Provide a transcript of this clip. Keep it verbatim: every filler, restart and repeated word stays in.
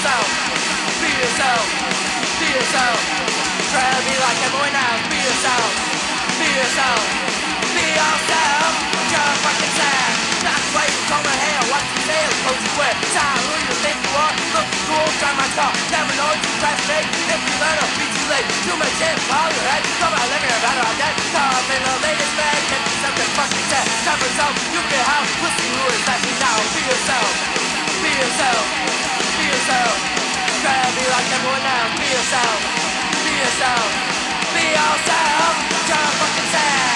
yourself, be yourself, be yourself. Try to be like everyone else. Be yourself, be yourself, be yourself. Just fucking sad. That's why you comb my hair. What you say is close to wear. Time who you think you are. Look cool, try my talk. Never know you press fake. If you learn, it'll be too late. Too much shit, follow your head. Come out living about it, I'm dead. Come in the latest bag. Can't be something fucking set. Time for yourself, you can get how. We'll see who is best now. Be yourself, be yourself, be yourself. Try to be like everyone else. Be yourself, be yourself, be yourself. Just fucking sad.